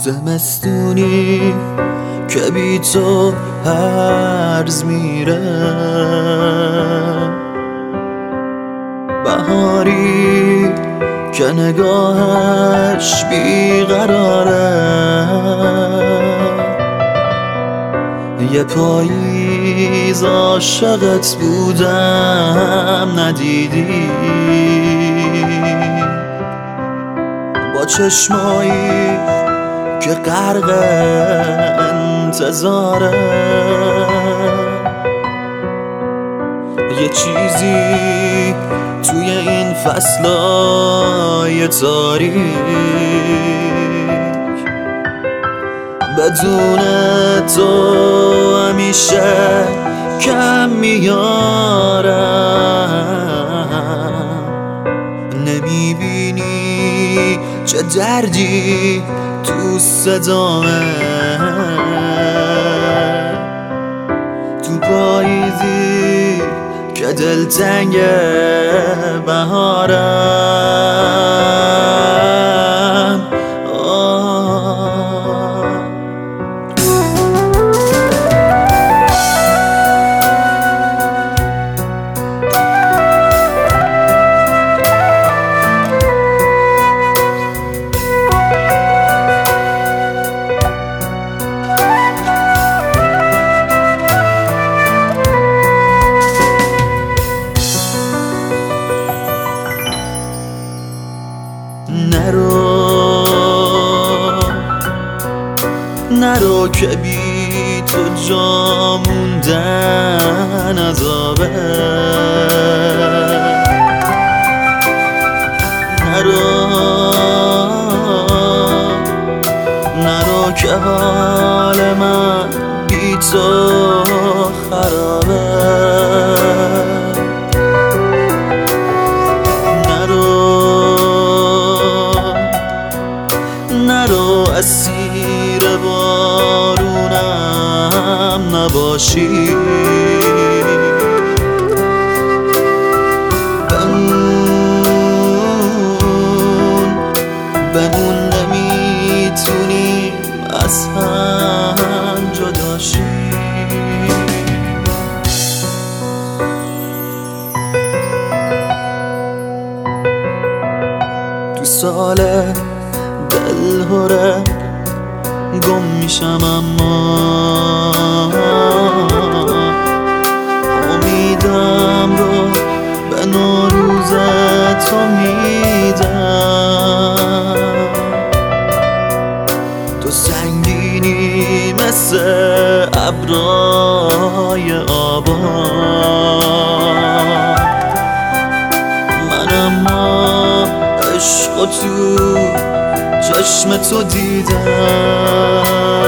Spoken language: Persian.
زمستونی که بی تو هرز میره، بهاری که نگاهش بیقراره، یه پاییز عاشقت بودم ندیدی، با چشمایی که غرق انتظاره، یه چیزی توی این فصلای تاریک بدون تو همیشه کم میارم. نمیبینی چه دردی تو صدامه، تو پاییزی که دلتنگ بهارم. نرو که بی تو جا موندن عذابه، نرو که حال من بی تو خرابه، نرو اسیر بارونم نباشی، بمون نمیتونی از هم جداشی. تو ساله دلهره گم میشم، اما امیدم رو به نوروز تو میدم. تو سنگینی مثل ابرای آبان، من اما عشق تو چشم تو دیدم.